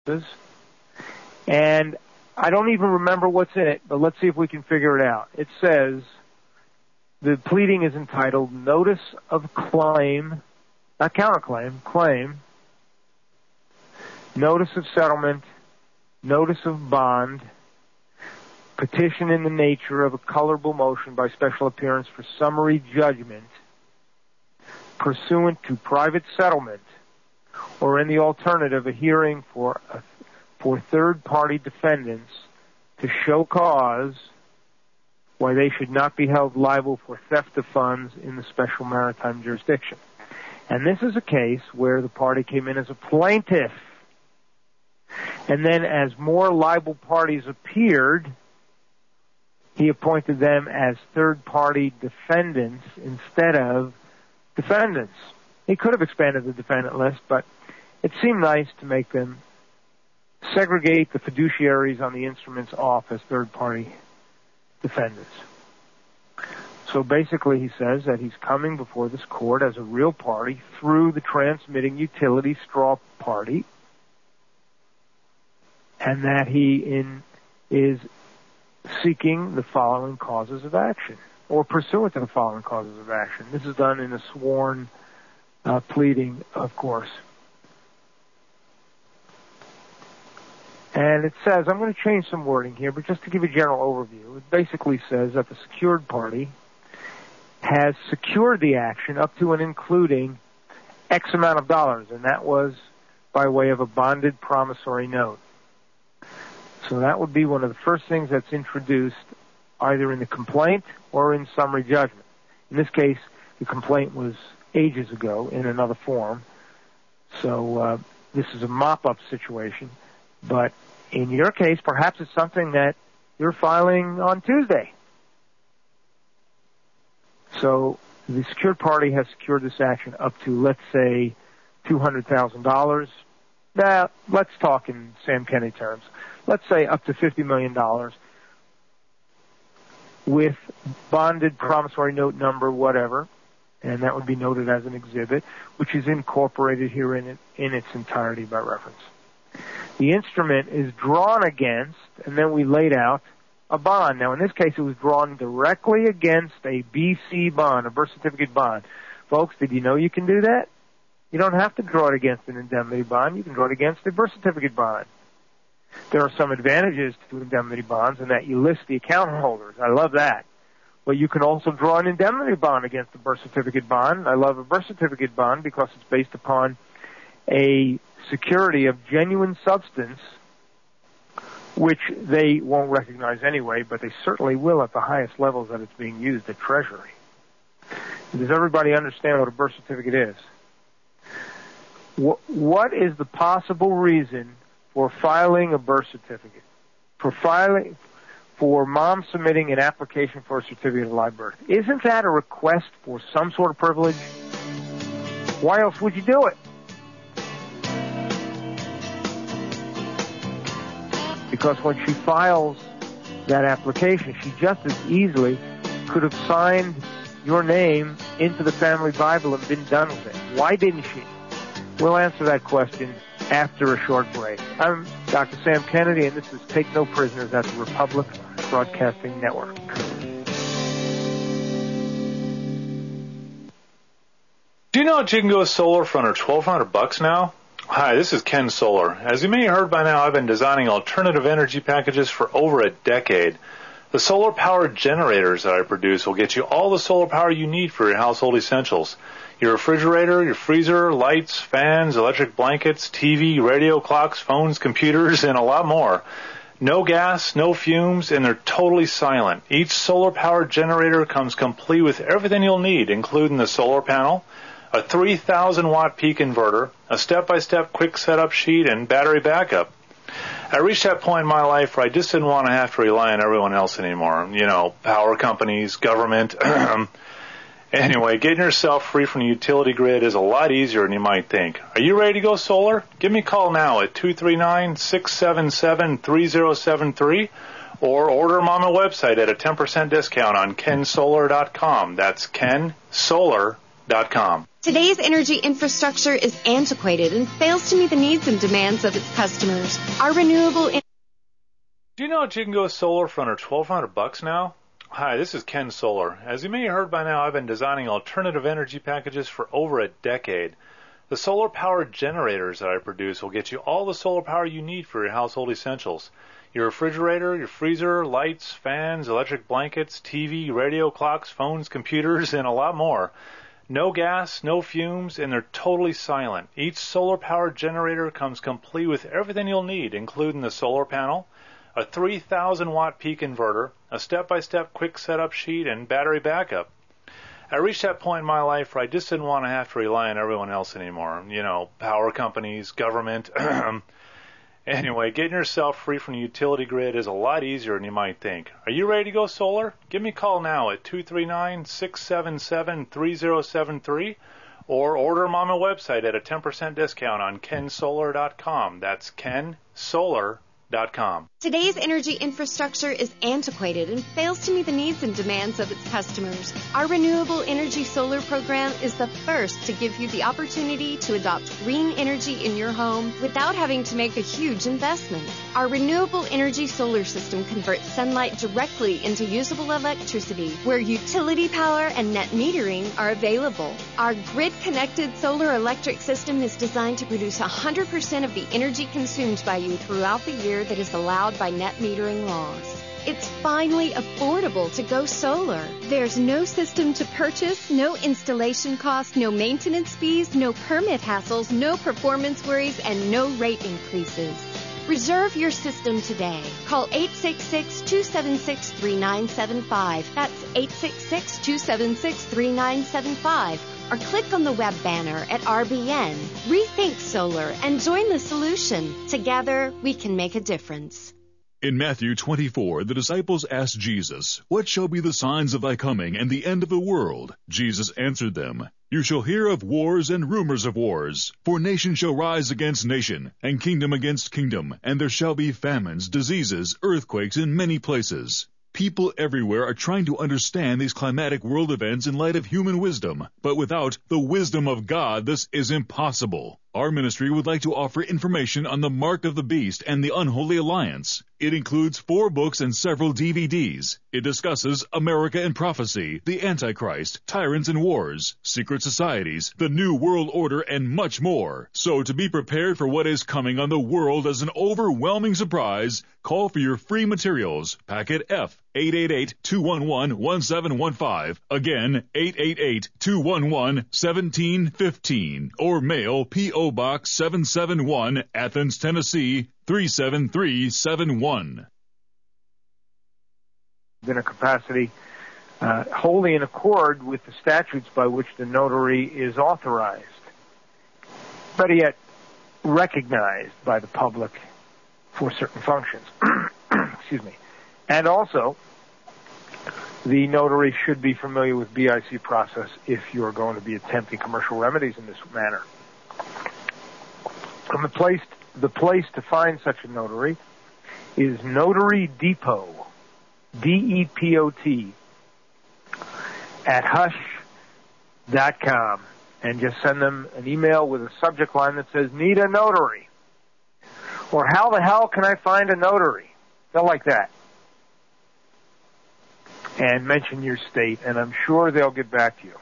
And I don't even remember what's in it, but let's see if we can figure it out. It says the pleading is entitled Notice of Claim, not Counterclaim, Claim, Notice of Settlement, Notice of Bond, Petition in the nature of a colorable motion by special appearance for summary judgment pursuant to private settlement, or in the alternative, a hearing for third-party defendants to show cause why they should not be held liable for theft of funds in the special maritime jurisdiction. And this is a case where the party came in as a plaintiff. And then as more liable parties appeared, he appointed them as third-party defendants instead of defendants. He could have expanded the defendant list, but it seemed nice to make them segregate the fiduciaries on the instruments off as third-party defendants. So basically he says that he's coming before this court as a real party through the transmitting utility straw party, and that he is seeking the following causes of action, or pursuant to the following causes of action. This is done in a sworn pleading, of course. And it says, I'm going to change some wording here, but just to give a general overview, it basically says that the secured party has secured the action up to and including X amount of dollars, and that was by way of a bonded promissory note. So that would be one of the first things that's introduced either in the complaint or in summary judgment. In this case, the complaint was ages ago in another form. So this is a mop-up situation. But in your case, perhaps it's something that you're filing on Tuesday. So the secured party has secured this action up to, let's say, $200,000. Now, let's talk in Sam Kennedy terms. Let's say up to $50 million with bonded promissory note number, whatever, and that would be noted as an exhibit, which is incorporated here in its entirety by reference. The instrument is drawn against, and then we laid out a bond. Now, in this case, it was drawn directly against a BC bond, a birth certificate bond. Folks, did you know you can do that? You don't have to draw it against an indemnity bond. You can draw it against a birth certificate bond. There are some advantages to indemnity bonds in that you list the account holders. I love that. But you can also draw an indemnity bond against a birth certificate bond. I love a birth certificate bond because it's based upon a security of genuine substance, which they won't recognize anyway, but they certainly will at the highest levels that it's being used at Treasury. Does everybody understand what a birth certificate is? What is the possible reason for filing a birth certificate? For mom submitting an application for a certificate of live birth. Isn't that a request for some sort of privilege? Why else would you do it? Because when she files that application, she just as easily could have signed your name into the family Bible and been done with it. Why didn't she? We'll answer that question after a short break. I'm Dr. Sam Kennedy, and this is Take No Prisoners at the Republic Broadcasting Network. Do you know that you can go solar for under $1,200 now? Hi, this is Ken Solar. As you may have heard by now, I've been designing alternative energy packages for over a decade. The solar-powered generators that I produce will get you all the solar power you need for your household essentials. Your refrigerator, your freezer, lights, fans, electric blankets, TV, radio, clocks, phones, computers, and a lot more. No gas, no fumes, and they're totally silent. Each solar-powered generator comes complete with everything you'll need, including the solar panel, a 3,000-watt peak inverter, a step-by-step quick setup sheet, and battery backup. I reached that point in my life where I just didn't want to have to rely on everyone else anymore. You know, power companies, government. Anyway, getting yourself free from the utility grid is a lot easier than you might think. Are you ready to go solar? Give me a call now at 239-677-3073 or order them on my website at a 10% discount on kensolar.com. That's kensolar.com. Today's energy infrastructure is antiquated and fails to meet the needs and demands of its customers. Our renewable Do you know that you can go solar for under $1,200 now? Hi, this is Ken Solar. As you may have heard by now, I've been designing alternative energy packages for over a decade. The solar-powered generators that I produce will get you all the solar power you need for your household essentials. Your refrigerator, your freezer, lights, fans, electric blankets, TV, radio, clocks, phones, computers, and a lot more. No gas, no fumes, and they're totally silent. Each solar-powered generator comes complete with everything you'll need, including the solar panel, a 3,000-watt peak inverter, a step-by-step quick setup sheet, and battery backup. I reached that point in my life where I just didn't want to have to rely on everyone else anymore. You know, power companies, government. Anyway, getting yourself free from the utility grid is a lot easier than you might think. Are you ready to go solar? Give me a call now at 239-677-3073 or order them on my website at a 10% discount on kensolar.com. That's kensolar.com. Today's energy infrastructure is antiquated and fails to meet the needs and demands of its customers. Our Renewable Energy Solar program is the first to give you the opportunity to adopt green energy in your home without having to make a huge investment. Our Renewable Energy Solar system converts sunlight directly into usable electricity, where utility power and net metering are available. Our grid-connected solar electric system is designed to produce 100% of the energy consumed by you throughout the year that is allowed by net metering laws. It's finally affordable to go solar. There's no system to purchase, no installation costs, no maintenance fees, no permit hassles, no performance worries, and no rate increases. Reserve your system today. Call 866-276-3975. That's 866-276-3975. Or click on the web banner at RBN. Rethink solar and join the solution. Together, we can make a difference. In Matthew 24, the disciples asked Jesus, "What shall be the signs of thy coming and the end of the world?" Jesus answered them, "You shall hear of wars and rumors of wars. For nation shall rise against nation, and kingdom against kingdom, and there shall be famines, diseases, earthquakes in many places." People everywhere are trying to understand these climatic world events in light of human wisdom, but without the wisdom of God, this is impossible. Our ministry would like to offer information on the Mark of the Beast and the Unholy Alliance. It includes 4 books and several DVDs. It discusses America and prophecy, the Antichrist, tyrants and wars, secret societies, the New World Order, and much more. So to be prepared for what is coming on the world as an overwhelming surprise, call for your free materials. Packet F, 888-211-1715. Again, 888-211-1715. Or mail P.O. Box 771, Athens, Tennessee, 37371. In a capacity wholly in accord with the statutes by which the notary is authorized, but yet recognized by the public for certain functions. Excuse me. And also, the notary should be familiar with BIC process if you're going to be attempting commercial remedies in this manner. And the place to find such a notary is Notary Depot, DEPOT, at hush.com, and just send them an email with a subject line that says, "Need a notary," or "How the hell can I find a notary?" They'll like that. And mention your state, and I'm sure they'll get back to you.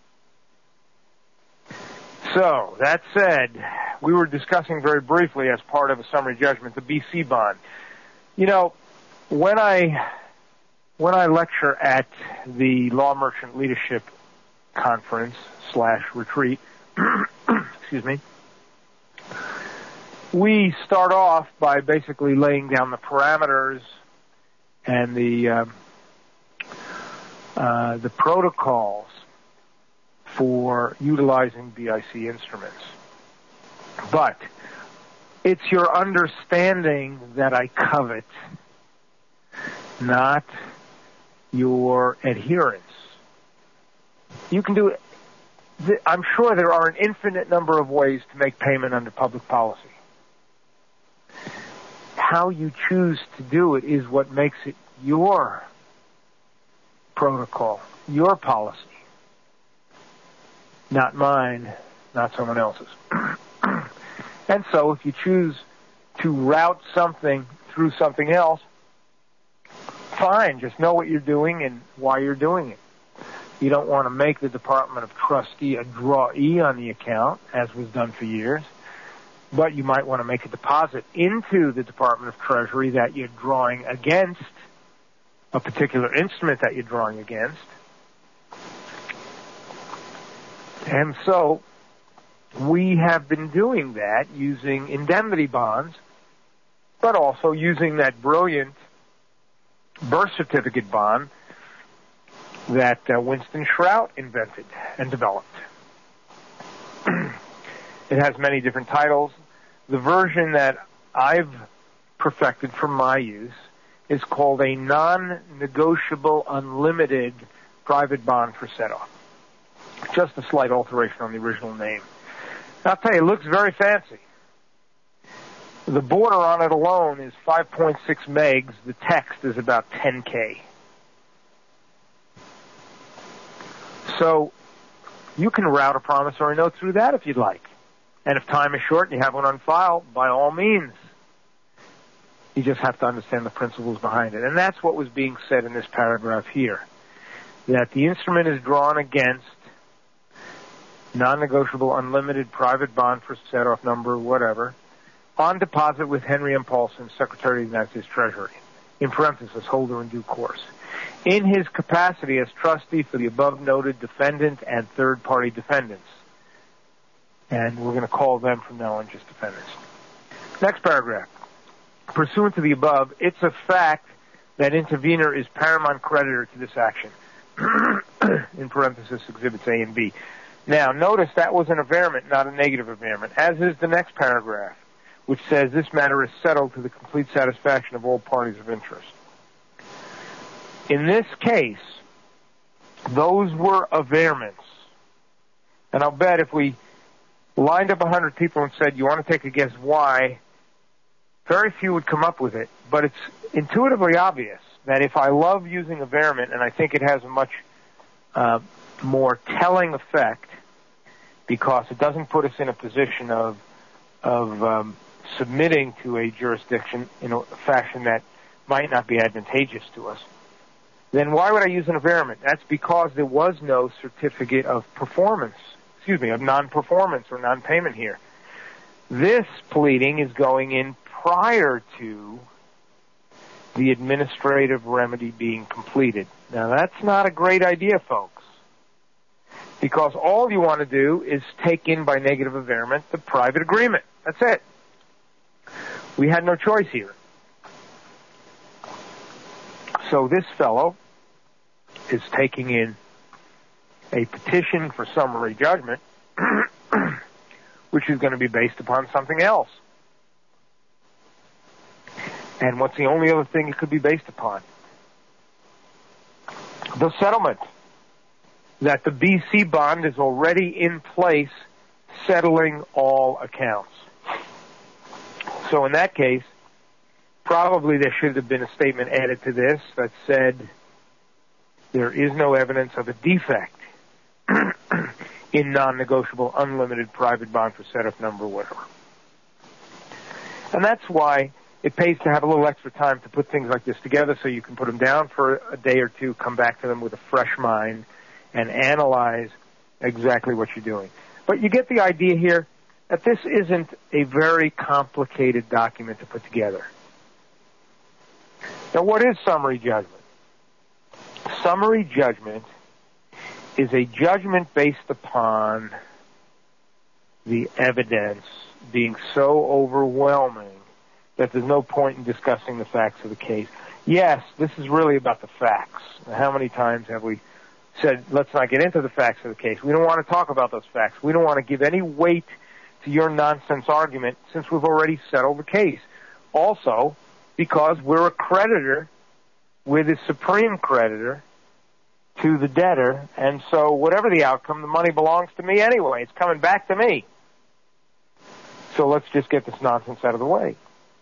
So, that said, we were discussing very briefly as part of a summary judgment the BC bond. You know, when I lecture at the Law Merchant Leadership Conference / retreat, excuse me, we start off by basically laying down the parameters and the protocols for utilizing BIC instruments. But it's your understanding that I covet, not your adherence. You can do it. I'm sure there are an infinite number of ways to make payment under public policy. How you choose to do it is what makes it your protocol, your policy. not mine, not someone else's. And so if you choose to route something through something else, fine, just know what you're doing and why you're doing it. You don't want to make the Department of Trustee a drawee on the account, as was done for years, but you might want to make a deposit into the Department of Treasury that you're drawing against, a particular instrument that you're drawing against. And so we have been doing that using indemnity bonds, but also using that brilliant birth certificate bond that Winston Shrout invented and developed. It has many different titles. The version that I've perfected for my use is called a non-negotiable unlimited private bond for set-off. Just a slight alteration on the original name. I'll tell you, it looks very fancy. The border on it alone is 5.6 megs. The text is about 10K. So you can route a promissory note through that if you'd like. And if time is short and you have one on file, by all means. You just have to understand the principles behind it. And that's what was being said in this paragraph here. That the instrument is drawn against non-negotiable unlimited private bond for set-off number, whatever, on deposit with Henry M. Paulson, Secretary of the United States Treasury, in parenthesis, holder in due course, in his capacity as trustee for the above-noted defendant and third-party defendants. And we're going to call them from now on just defendants. Next paragraph. Pursuant to the above, it's a fact that intervener is paramount creditor to this action, in parenthesis, Exhibits A and B. Now, notice that was an averment, not a negative averment, as is the next paragraph, which says this matter is settled to the complete satisfaction of all parties of interest. In this case, those were averments. And I'll bet if we lined up 100 people and said, you want to take a guess why, very few would come up with it. But it's intuitively obvious that if I love using averment, and I think it has a much more telling effect, because it doesn't put us in a position of submitting to a jurisdiction in a fashion that might not be advantageous to us, then why would I use an averment? That's because there was no certificate of performance, of non-performance or non-payment here. This pleading is going in prior to the administrative remedy being completed. Now, that's not a great idea, folks, because all you want to do is take in by negative averment the private agreement. That's it. We had no choice here. So this fellow is taking in a petition for summary judgment, which is going to be based upon something else. And what's the only other thing it could be based upon? The settlement. That the BC bond is already in place, settling all accounts. So in that case, probably there should have been a statement added to this that said there is no evidence of a defect in non-negotiable unlimited private bond for set-off number, whatever. And that's why it pays to have a little extra time to put things like this together so you can put them down for a day or two, come back to them with a fresh mind, and analyze exactly what you're doing. But you get the idea here that this isn't a very complicated document to put together. Now, what is summary judgment? Summary judgment is a judgment based upon the evidence being so overwhelming that there's no point in discussing the facts of the case. Yes, this is really about the facts. How many times have we said, let's not get into the facts of the case? We don't want to talk about those facts. We don't want to give any weight to your nonsense argument since we've already settled the case. Also, because we're a creditor, we're the supreme creditor to the debtor, and so whatever the outcome, the money belongs to me anyway. It's coming back to me. So let's just get this nonsense out of the way.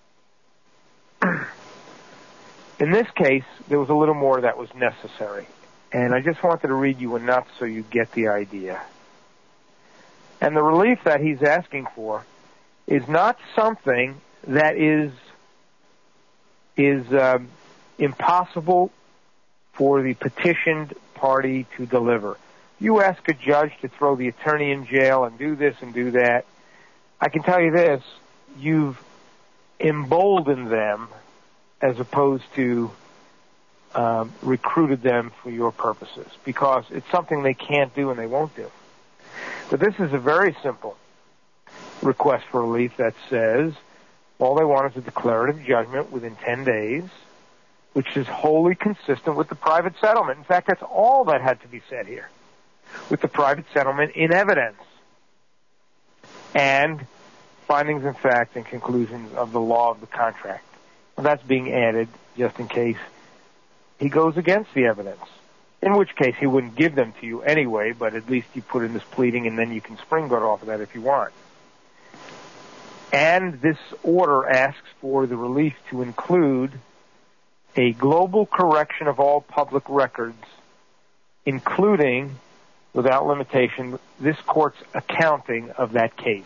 In this case, there was a little more that was necessary. And I just wanted to read you enough so you get the idea. And the relief that he's asking for is not something that is impossible for the petitioned party to deliver. You ask a judge to throw the attorney in jail and do this and do that. I can tell you this, you've emboldened them as opposed to recruited them for your purposes, because it's something they can't do and they won't do. But this is a very simple request for relief that says all they want is a declarative judgment within 10 days, which is wholly consistent with the private settlement. In fact, that's all that had to be said here, with the private settlement in evidence, and findings and facts and conclusions of the law of the contract. Well, that's being added just in case he goes against the evidence, in which case he wouldn't give them to you anyway, but at least you put in this pleading and then you can springboard off of that if you want. And this order asks for the relief to include a global correction of all public records, including, without limitation, this court's accounting of that case.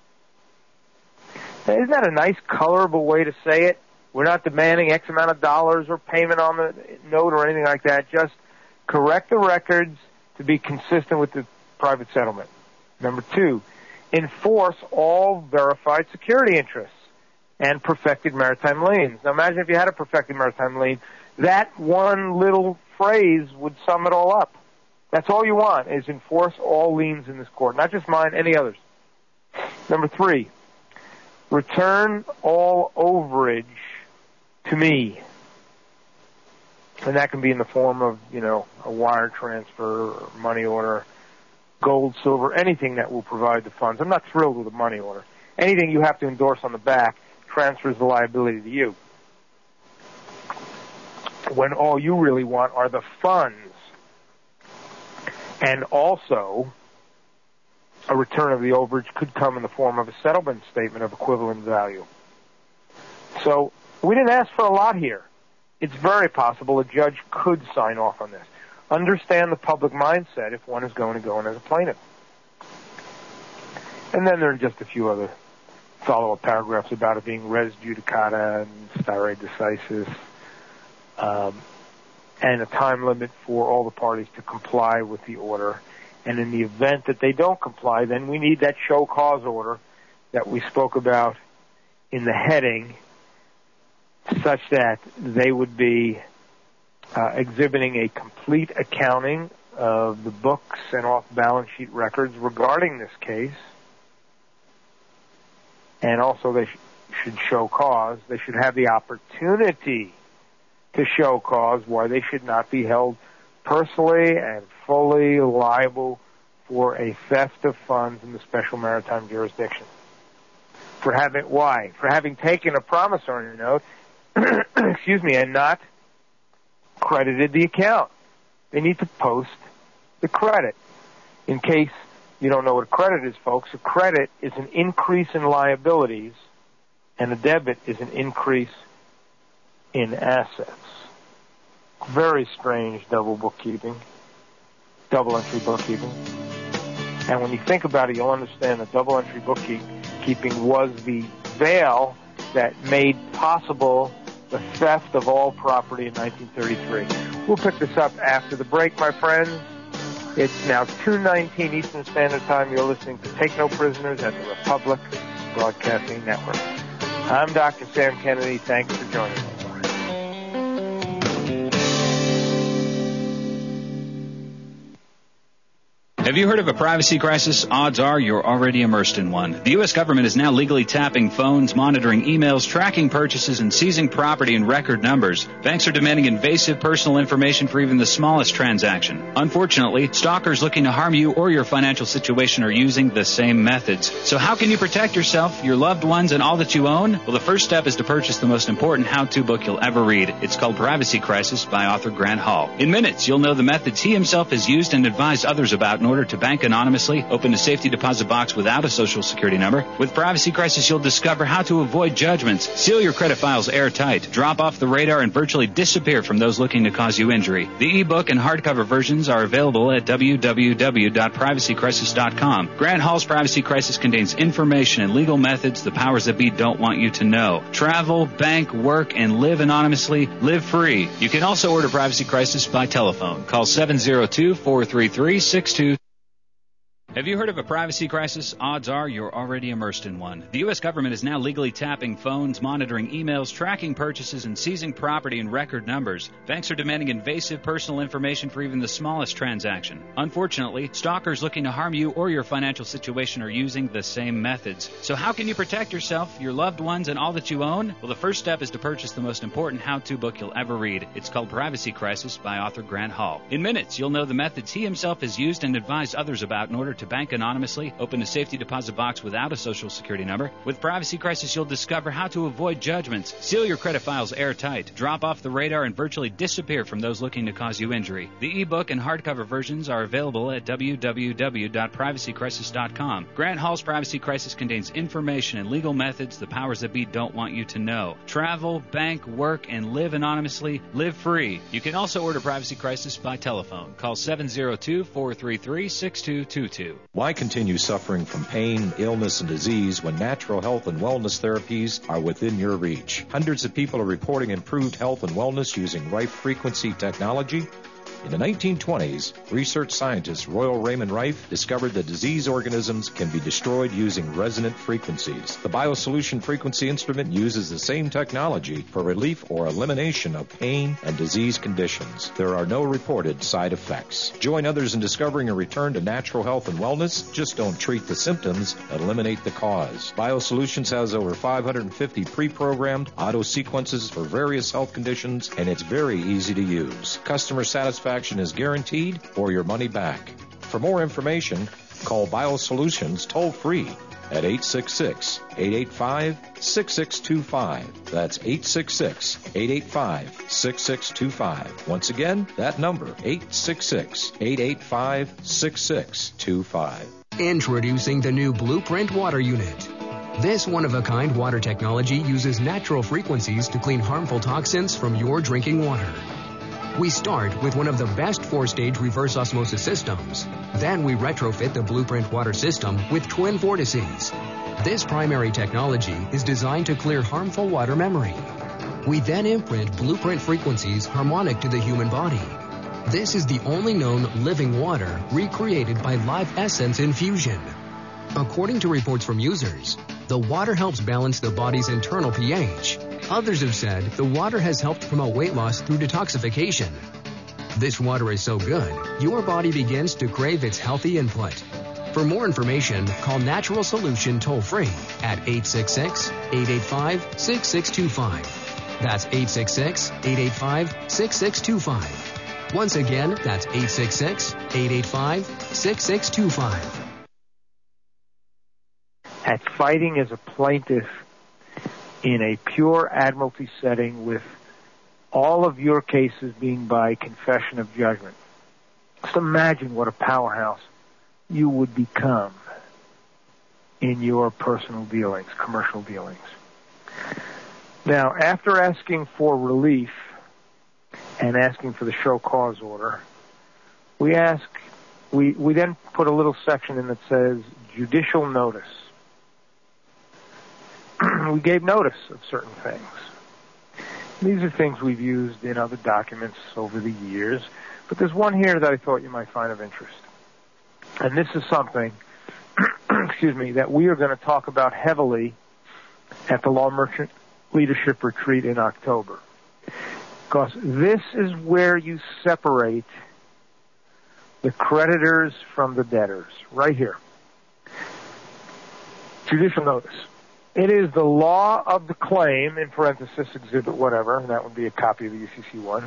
Now, isn't that a nice, colorable way to say it? We're not demanding X amount of dollars or payment on the note or anything like that. Just correct the records to be consistent with the private settlement. Number 2, enforce all verified security interests and perfected maritime liens. Now imagine if you had a perfected maritime lien, that one little phrase would sum it all up. That's all you want, is enforce all liens in this court, not just mine, any others. Number 3, return all overage to me. And that can be in the form of, a wire transfer, or money order, gold, silver, anything that will provide the funds. I'm not thrilled with a money order. Anything you have to endorse on the back transfers the liability to you, when all you really want are the funds. And also, a return of the overage could come in the form of a settlement statement of equivalent value. So we didn't ask for a lot here. It's very possible a judge could sign off on this. Understand the public mindset if one is going to go in as a plaintiff. And then there are just a few other follow-up paragraphs about it being res judicata and stare decisis, and a time limit for all the parties to comply with the order. And in the event that they don't comply, then we need that show cause order that we spoke about in the heading, such that they would be exhibiting a complete accounting of the books and off-balance sheet records regarding this case. And also they should show cause. They should have the opportunity to show cause why they should not be held personally and fully liable for a theft of funds in the special maritime jurisdiction. For having taken a promissory note, and not credited the account. They need to post the credit. In case you don't know what a credit is, folks, a credit is an increase in liabilities, and a debit is an increase in assets. Very strange double entry bookkeeping. And when you think about it, you'll understand that double entry bookkeeping was the veil that made possible the theft of all property in 1933. We'll pick this up after the break, my friends. It's now 2:19 Eastern Standard Time. You're listening to Take No Prisoners at the Republic Broadcasting Network. I'm Dr. Sam Kennedy. Thanks for joining us. Have you heard of a privacy crisis? Odds are you're already immersed in one. The U.S. government is now legally tapping phones, monitoring emails, tracking purchases, and seizing property in record numbers. Banks are demanding invasive personal information for even the smallest transaction. Unfortunately, stalkers looking to harm you or your financial situation are using the same methods. So how can you protect yourself, your loved ones, and all that you own? Well, the first step is to purchase the most important how-to book you'll ever read. It's called Privacy Crisis by author Grant Hall. In minutes, you'll know the methods he himself has used and advised others about in order order to bank anonymously, open a safety deposit box without a Social Security number. With Privacy Crisis, you'll discover how to avoid judgments, seal your credit files airtight, drop off the radar, and virtually disappear from those looking to cause you injury. The ebook and hardcover versions are available at www.privacycrisis.com. Grant Hall's Privacy Crisis contains information and legal methods the powers that be don't want you to know. Travel, bank, work, and live anonymously. Live free. You can also order Privacy Crisis by telephone. Call 702-433-62. Have you heard of a privacy crisis? Odds are you're already immersed in one. The U.S. government is now legally tapping phones, monitoring emails, tracking purchases, and seizing property in record numbers. Banks are demanding invasive personal information for even the smallest transaction. Unfortunately, stalkers looking to harm you or your financial situation are using the same methods. So how can you protect yourself, your loved ones, and all that you own? Well, the first step is to purchase the most important how-to book you'll ever read. It's called Privacy Crisis by author Grant Hall. In minutes, you'll know the methods he himself has used and advised others about in order to bank anonymously, open a safety deposit box without a Social Security number. With Privacy Crisis, you'll discover how to avoid judgments, seal your credit files airtight, drop off the radar, and virtually disappear from those looking to cause you injury. The ebook and hardcover versions are available at www.privacycrisis.com. Grant Hall's Privacy Crisis contains information and legal methods the powers that be don't want you to know. Travel, bank, work, and live anonymously. Live free. You can also order Privacy Crisis by telephone. Call 702-433-6222. Why continue suffering from pain, illness, and disease when natural health and wellness therapies are within your reach? Hundreds of people are reporting improved health and wellness using Rife frequency technology. In the 1920s, research scientist Royal Raymond Rife discovered that disease organisms can be destroyed using resonant frequencies. The BioSolution frequency instrument uses the same technology for relief or elimination of pain and disease conditions. There are no reported side effects. Join others in discovering a return to natural health and wellness. Just don't treat the symptoms, eliminate the cause. BioSolutions has over 550 pre-programmed auto sequences for various health conditions, and it's very easy to use. Customer satisfaction is guaranteed or your money back. For more information, call BioSolutions toll-free at 866-885-6625. That's 866-885-6625. Once again, that number, 866-885-6625. Introducing the new Blueprint Water Unit. This one-of-a-kind water technology uses natural frequencies to clean harmful toxins from your drinking water. We start with one of the best 4-stage reverse osmosis systems. Then we retrofit the Blueprint water system with twin vortices. This primary technology is designed to clear harmful water memory. We then imprint Blueprint frequencies harmonic to the human body. This is the only known living water recreated by Live Essence infusion. According to reports from users, the water helps balance the body's internal pH. Others have said the water has helped promote weight loss through detoxification. This water is so good, your body begins to crave its healthy input. For more information, call Natural Solution toll-free at 866-885-6625. That's 866-885-6625. Once again, that's 866-885-6625. At fighting as a plaintiff in a pure admiralty setting with all of your cases being by confession of judgment. Just imagine what a powerhouse you would become in your personal dealings, commercial dealings. Now, after asking for relief and asking for the show cause order, we then put a little section in that says judicial notice. We gave notice of certain things. These are things we've used in other documents over the years, but there's one here that I thought you might find of interest. And this is something, that we are going to talk about heavily at the Law Merchant Leadership Retreat in October. Because this is where you separate the creditors from the debtors, right here. Judicial notice. It is the law of the claim, in parenthesis, exhibit whatever, and that would be a copy of the UCC 1,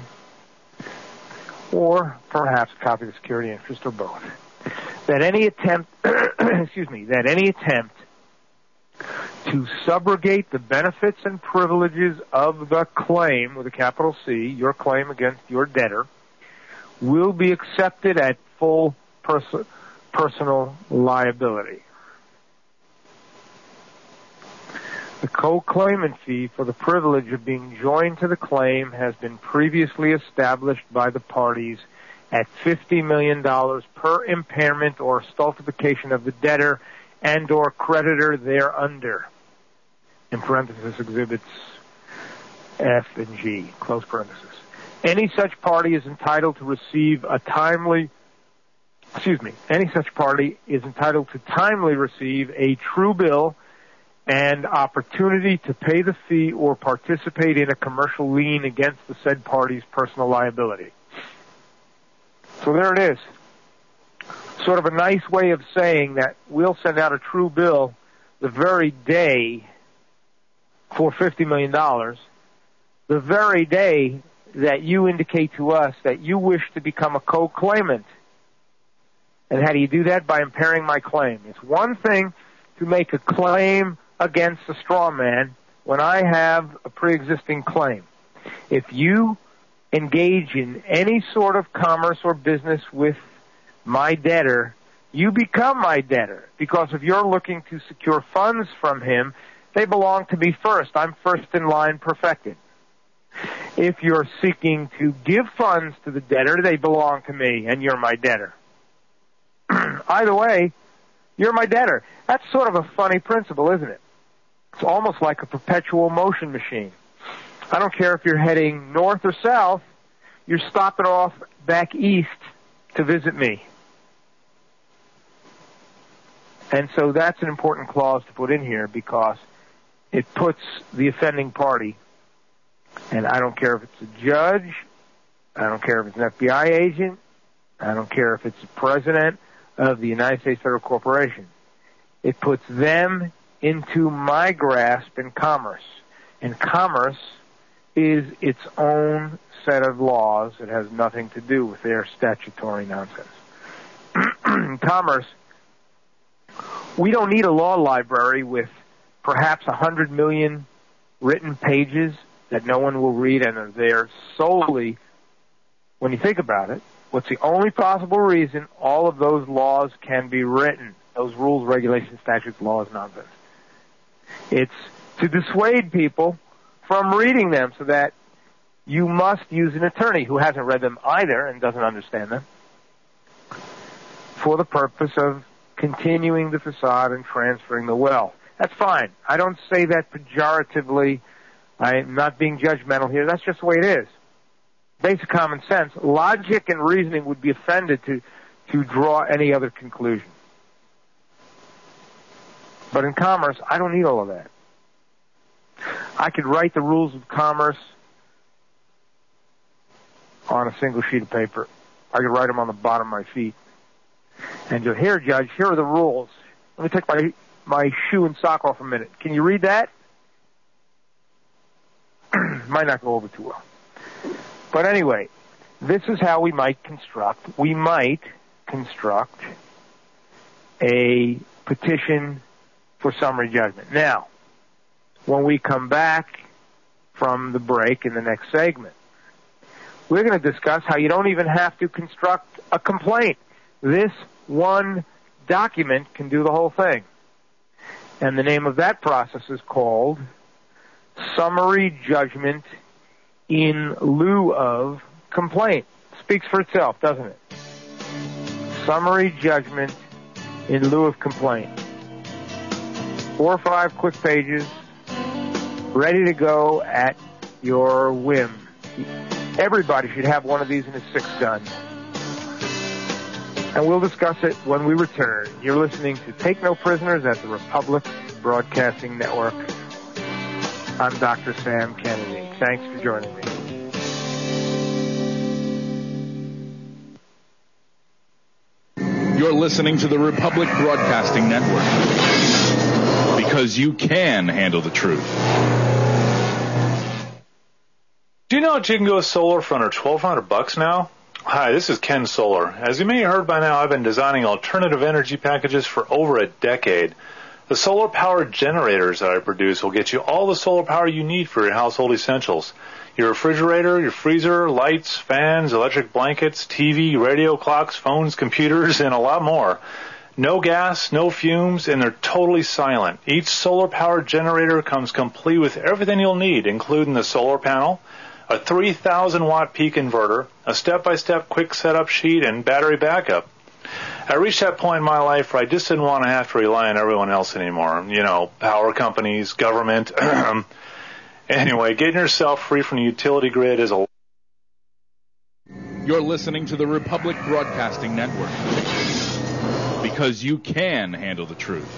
or perhaps a copy of the security interest, or both. That any attempt, that any attempt to subrogate the benefits and privileges of the claim, with a capital C, your claim against your debtor, will be accepted at full personal liability. The co-claimant fee for the privilege of being joined to the claim has been previously established by the parties at $50 million per impairment or stultification of the debtor and or creditor thereunder. In parentheses, exhibits F and G, close parentheses. Any such party is entitled to timely receive a true bill and opportunity to pay the fee or participate in a commercial lien against the said party's personal liability. So there it is. Sort of a nice way of saying that we'll send out a true bill the very day for $50 million, the very day that you indicate to us that you wish to become a co-claimant. And how do you do that? By impairing my claim. It's one thing to make a claim against a straw man when I have a pre-existing claim. If you engage in any sort of commerce or business with my debtor, you become my debtor, because if you're looking to secure funds from him, they belong to me first. I'm first in line, perfected. If you're seeking to give funds to the debtor, they belong to me, and you're my debtor. Either way, you're my debtor. That's sort of a funny principle, isn't it? It's almost like a perpetual motion machine. I don't care if you're heading north or south, you're stopping off back east to visit me. And so that's an important clause to put in here, because it puts the offending party, and I don't care if it's a judge, I don't care if it's an FBI agent, I don't care if it's the president of the United States Federal Corporation. It puts them into my grasp in commerce. And commerce is its own set of laws. It has nothing to do with their statutory nonsense. Commerce, we don't need a law library with perhaps 100 million written pages that no one will read and are there solely, when you think about it, what's the only possible reason all of those laws can be written? Those rules, regulations, statutes, laws, nonsense. It's to dissuade people from reading them, so that you must use an attorney who hasn't read them either and doesn't understand them, for the purpose of continuing the facade and transferring the wealth. That's fine. I don't say that pejoratively. I'm not being judgmental here. That's just the way it is. Basic common sense, logic and reasoning would be offended to draw any other conclusion. But in commerce, I don't need all of that. I could write the rules of commerce on a single sheet of paper. I could write them on the bottom of my feet. And just, here, Judge, here are the rules. Let me take my shoe and sock off a minute. Can you read that? Might not go over too well. But anyway, this is how we might construct a petition for summary judgment. Now, when we come back from the break in the next segment, we're going to discuss how you don't even have to construct a complaint. This one document can do the whole thing. And the name of that process is called summary judgment in lieu of complaint. Speaks for itself, doesn't it? Summary judgment in lieu of complaint. 4 or 5 quick pages, ready to go at your whim. Everybody should have one of these in his 6th gun. And we'll discuss it when we return. You're listening to Take No Prisoners at the Republic Broadcasting Network. I'm Dr. Sam Kennedy. Thanks for joining me. You're listening to the Republic Broadcasting Network, because you can handle the truth. Do you know that you can go solar for under $1,200 now? Hi, this is Ken Solar. As you may have heard by now, I've been designing alternative energy packages for over a decade. The solar-powered generators that I produce will get you all the solar power you need for your household essentials. Your refrigerator, your freezer, lights, fans, electric blankets, TV, radio, clocks, phones, computers, and a lot more. No gas, no fumes, and they're totally silent. Each solar-powered generator comes complete with everything you'll need, including the solar panel, a 3,000-watt peak inverter, a step-by-step quick setup sheet, and battery backup. I reached that point in my life where I just didn't want to have to rely on everyone else anymore. You know, power companies, government. Anyway, getting yourself free from the utility grid is a... You're listening to the Republic Broadcasting Network. Because you can handle the truth.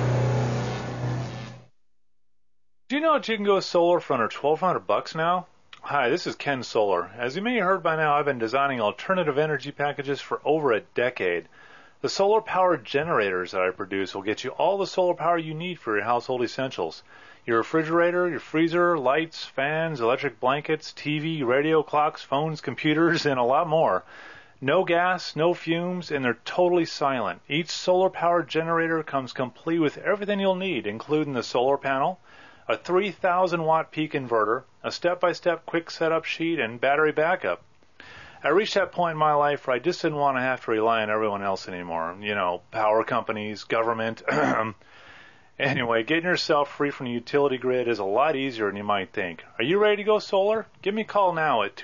Do you know that you can go solar for under $1,200 now? Hi, this is Ken Solar. As you may have heard by now, I've been designing alternative energy packages for over a decade. The solar-powered generators that I produce will get you all the solar power you need for your household essentials. Your refrigerator, your freezer, lights, fans, electric blankets, TV, radio, clocks, phones, computers, and a lot more. No gas, no fumes, and they're totally silent. Each solar-powered generator comes complete with everything you'll need, including the solar panel, a 3,000-watt peak inverter, a step-by-step quick setup sheet, and battery backup. I reached that point in my life where I just didn't want to have to rely on everyone else anymore. You know, power companies, government. Anyway, getting yourself free from the utility grid is a lot easier than you might think. Are you ready to go solar? Give me a call now at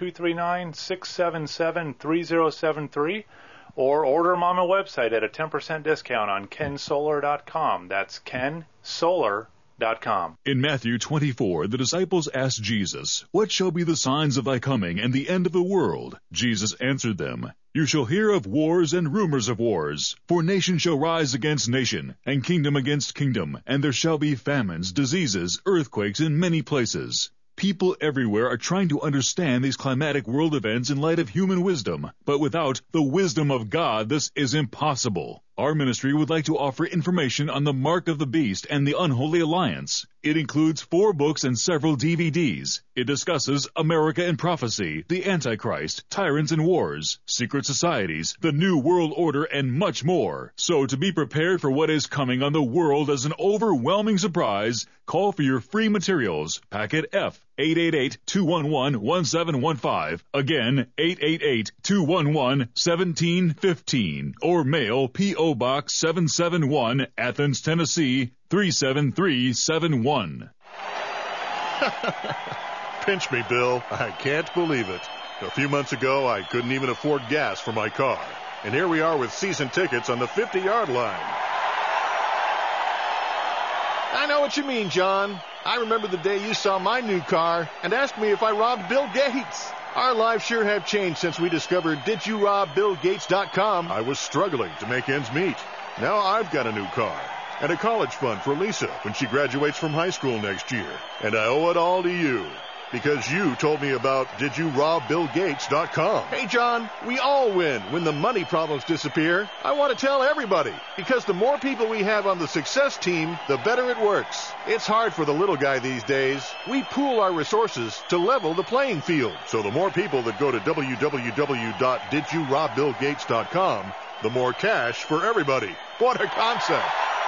239-677-3073 or order them on my website at a 10% discount on kensolar.com. That's kensolar.com. In Matthew 24, the disciples asked Jesus, "What shall be the signs of thy coming and the end of the world?" Jesus answered them, "You shall hear of wars and rumors of wars. For nation shall rise against nation, and kingdom against kingdom, and there shall be famines, diseases, earthquakes in many places." People everywhere are trying to understand these climatic world events in light of human wisdom, but without the wisdom of God, this is impossible. Our ministry would like to offer information on the Mark of the Beast and the Unholy Alliance. It includes 4 books and several DVDs. It discusses America and Prophecy, the Antichrist, Tyrants and Wars, Secret Societies, the New World Order, and much more. So to be prepared for what is coming on the world as an overwhelming surprise, call for your free materials. Packet F, 888-211-1715. Again, 888-211-1715. Or mail P.O. Box 771, Athens, Tennessee, 37371. Pinch me, Bill. I can't believe it. A few months ago, I couldn't even afford gas for my car. And here we are with season tickets on the 50-yard line. I know what you mean, John. I remember the day you saw my new car and asked me if I robbed Bill Gates. Our lives sure have changed since we discovered DidYouRobBillGates.com. I was struggling to make ends meet. Now I've got a new car and a college fund for Lisa when she graduates from high school next year. And I owe it all to you because you told me about DidYouRobBillGates.com. Hey, John, we all win when the money problems disappear. I want to tell everybody because the more people we have on the success team, the better it works. It's hard for the little guy these days. We pool our resources to level the playing field. So the more people that go to www.DidYouRobBillGates.com, the more cash for everybody. What a concept.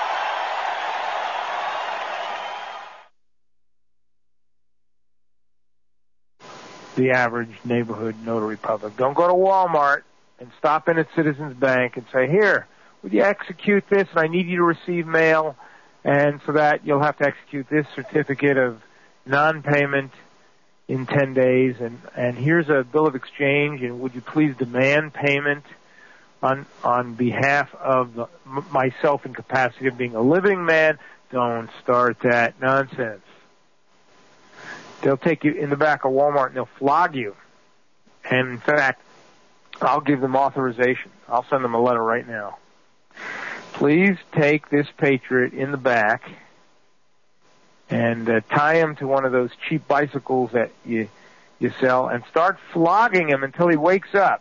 The average neighborhood notary public. Don't go to Walmart and stop in at Citizens Bank and say, "Here, would you execute this? And I need you to receive mail. And for that, you'll have to execute this certificate of non-payment in 10 days. And here's a bill of exchange. And would you please demand payment on behalf of myself in capacity of being a living man?" Don't start that nonsense. They'll take you in the back of Walmart and they'll flog you. And in fact, I'll give them authorization. I'll send them a letter right now. Please take this Patriot in the back and tie him to one of those cheap bicycles that you sell and start flogging him until he wakes up.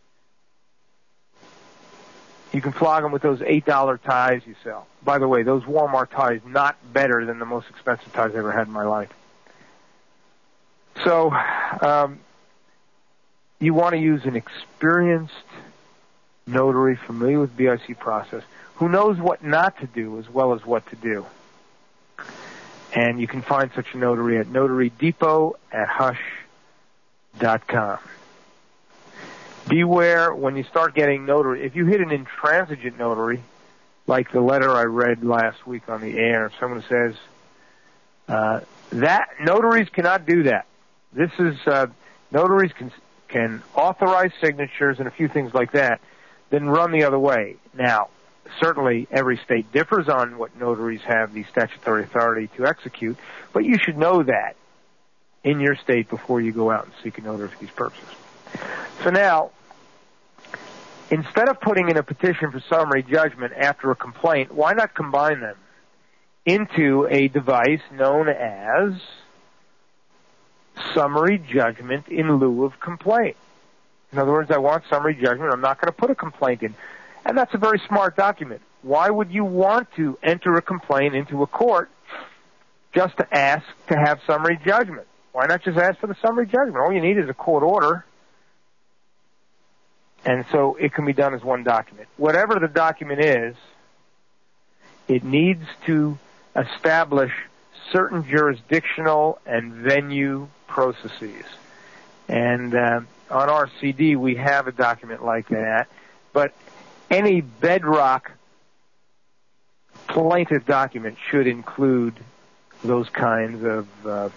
You can flog him with those $8 ties you sell. By the way, those Walmart ties, not better than the most expensive ties I ever had in my life. So, you want to use an experienced notary familiar with BIC process who knows what not to do as well as what to do. And you can find such a notary at notarydepot@hush.com. Beware when you start getting notary. If you hit an intransigent notary, like the letter I read last week on the air, if someone says, that notaries cannot do that. This is, notaries can authorize signatures and a few things like that, then run the other way. Now, certainly every state differs on what notaries have the statutory authority to execute, but you should know that in your state before you go out and seek a notary for these purposes. So now, instead of putting in a petition for summary judgment after a complaint, why not combine them into a device known as summary judgment in lieu of complaint? In other words, I want summary judgment. I'm not going to put a complaint in. And that's a very smart document. Why would you want to enter a complaint into a court just to ask to have summary judgment? Why not just ask for the summary judgment? All you need is a court order. And so it can be done as one document. Whatever the document is, it needs to establish certain jurisdictional and venue processes. And on our CD, we have a document like that. But any bedrock plaintiff document should include those kinds of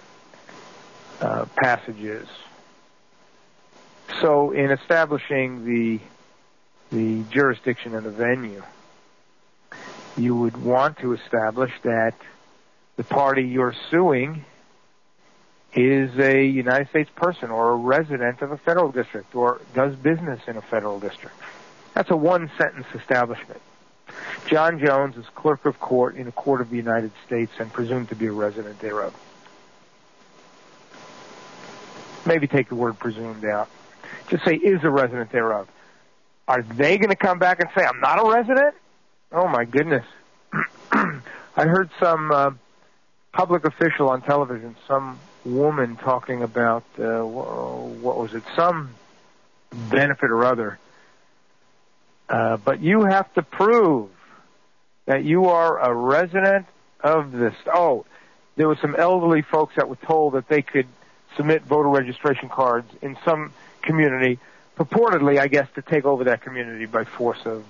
passages. So in establishing the jurisdiction and the venue, you would want to establish that the party you're suing is a United States person or a resident of a federal district or does business in a federal district. That's a one-sentence establishment. John Jones is clerk of court in a court of the United States and presumed to be a resident thereof. Maybe take the word presumed out. Just say is a resident thereof. Are they going to come back and say, I'm not a resident? Oh, my goodness. I heard some public official on television, some woman talking about, what was it, some benefit or other. But you have to prove that you are a resident of this. Oh, there were some elderly folks that were told that they could submit voter registration cards in some community, purportedly, I guess, to take over that community by force of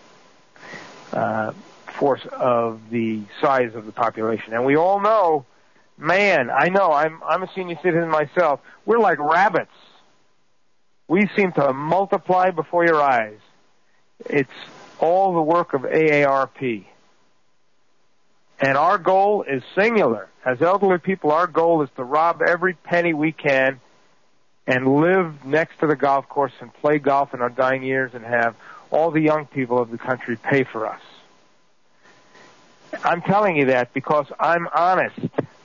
the size of the population. And we all know, man, I know, I'm a senior citizen myself. We're like rabbits. We seem to multiply before your eyes. It's all the work of AARP. And our goal is singular. As elderly people, our goal is to rob every penny we can and live next to the golf course and play golf in our dying years and have all the young people of the country pay for us. I'm telling you that because I'm honest.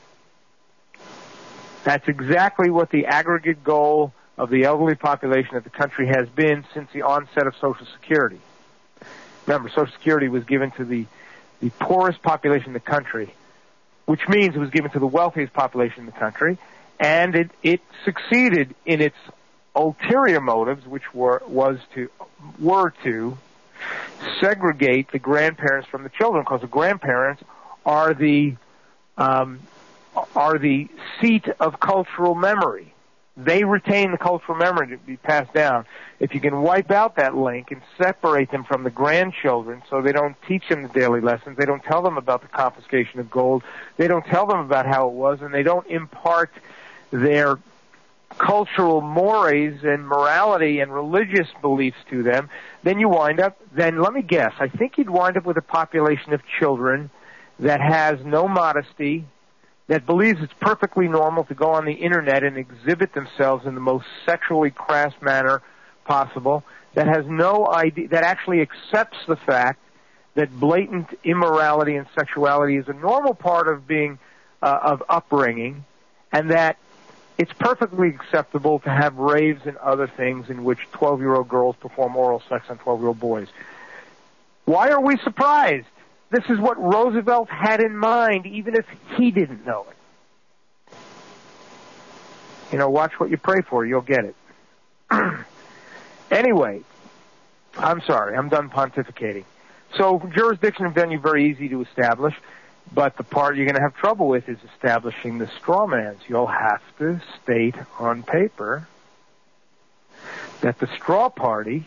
That's exactly what the aggregate goal of the elderly population of the country has been since the onset of Social Security. Remember, Social Security was given to the poorest population in the country, which means it was given to the wealthiest population in the country, and it succeeded in its ulterior motives, which were to segregate the grandparents from the children, because the grandparents are the seat of cultural memory. They retain the cultural memory to be passed down. If you can wipe out that link and separate them from the grandchildren so they don't teach them the daily lessons, they don't tell them about the confiscation of gold, they don't tell them about how it was, and they don't impart their cultural mores and morality and religious beliefs to them, then you wind up, let me guess, I think you'd wind up with a population of children that has no modesty, that believes it's perfectly normal to go on the internet and exhibit themselves in the most sexually crass manner possible, that has no idea, that actually accepts the fact that blatant immorality and sexuality is a normal part of being, of upbringing, and that it's perfectly acceptable to have raves and other things in which 12-year-old girls perform oral sex on 12-year-old boys. Why are we surprised? This is what Roosevelt had in mind, even if he didn't know it. You know, watch what you pray for. You'll get it. Anyway, I'm sorry. I'm done pontificating. So jurisdiction and venue very easy to establish, but the part you're going to have trouble with is establishing the straw mans. You'll have to state on paper that the straw party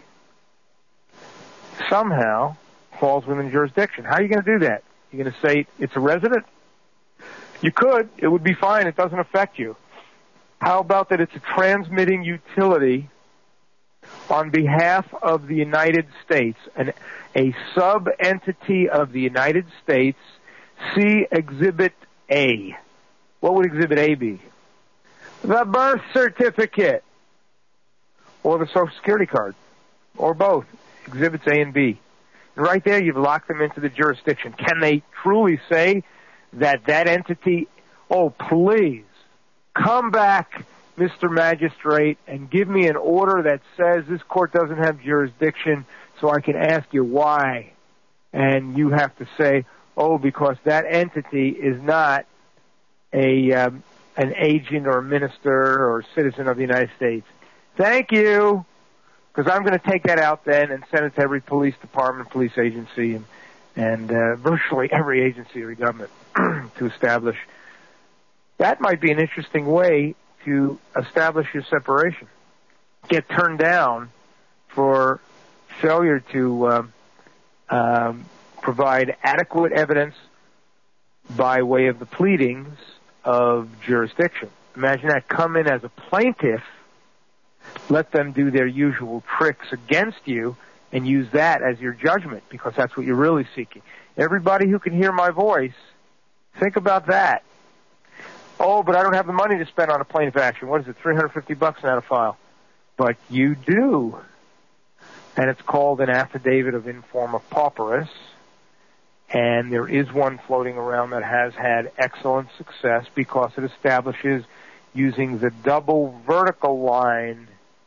somehow falls within jurisdiction. How are you going to do that? You're going to say it's a resident? You could. It would be fine. It doesn't affect you. How about that it's a transmitting utility on behalf of the United States, a sub-entity of the United States? See Exhibit A. What would Exhibit A be? The birth certificate or the Social Security card or both. Exhibits A and B. And right there you've locked them into the jurisdiction. Can they truly say that entity, oh, please, come back, Mr. Magistrate, and give me an order that says this court doesn't have jurisdiction so I can ask you why. And you have to say, oh, because that entity is not an agent or a minister or citizen of the United States. Thank you, because I'm going to take that out then and send it to every police department, police agency, and virtually every agency of the government to establish. That might be an interesting way to establish your separation. Get turned down for failure to provide adequate evidence by way of the pleadings of jurisdiction. Imagine that. Come in as a plaintiff, let them do their usual tricks against you, and use that as your judgment, because that's what you're really seeking. Everybody who can hear my voice, think about that. Oh, but I don't have the money to spend on a plaintiff action. What is it, $350 out of file? But you do. And it's called an affidavit of informa pauperis. And there is one floating around that has had excellent success because it establishes, using the double vertical line